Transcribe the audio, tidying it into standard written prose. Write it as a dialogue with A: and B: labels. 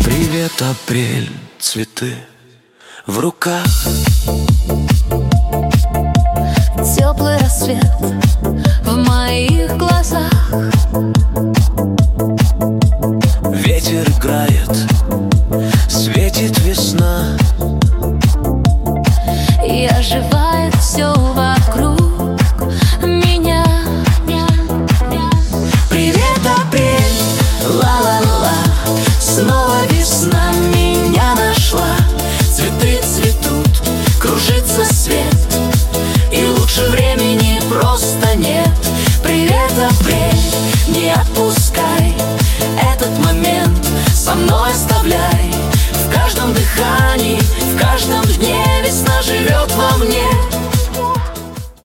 A: Привет, апрель, цветы в руках.
B: Теплый рассвет в моих глазах.
A: Ветер играет, светит весна.
B: И оживает все вокруг меня.
A: Привет, апрель, ла-ла-ла. Снова весна меня нашла. Цветы цветут, кружится свет, и лучше времени просто нет. Привет, апрель, не отпусти.